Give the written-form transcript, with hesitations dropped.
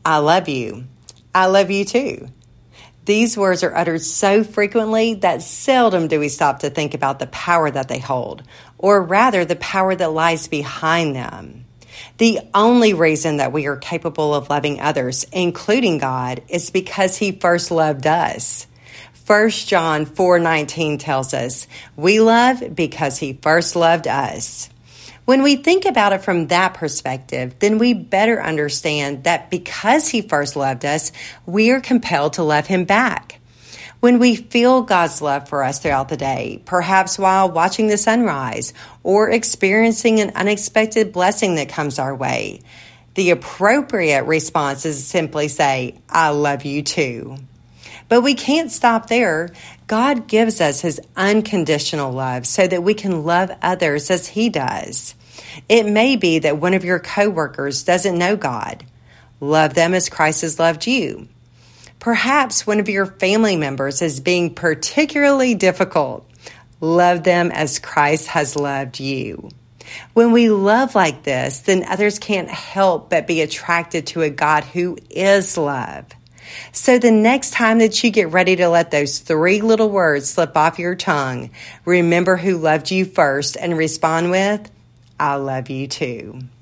I love you. I love you too. These words are uttered so frequently that seldom do we stop to think about the power that they hold, or rather the power that lies behind them. The only reason that we are capable of loving others, including God, is because He first loved us. 1 John 4:19 tells us, we love because He first loved us. When we think about it from that perspective, then we better understand that because He first loved us, we are compelled to love Him back. When we feel God's love for us throughout the day, perhaps while watching the sunrise or experiencing an unexpected blessing that comes our way, the appropriate response is to simply say, I love you too. But we can't stop there. God gives us His unconditional love so that we can love others as He does. It may be that one of your coworkers doesn't know God. Love them as Christ has loved you. Perhaps one of your family members is being particularly difficult. Love them as Christ has loved you. When we love like this, then others can't help but be attracted to a God who is love. So the next time that you get ready to let those 3 little words slip off your tongue, remember who loved you first and respond with, I love you too.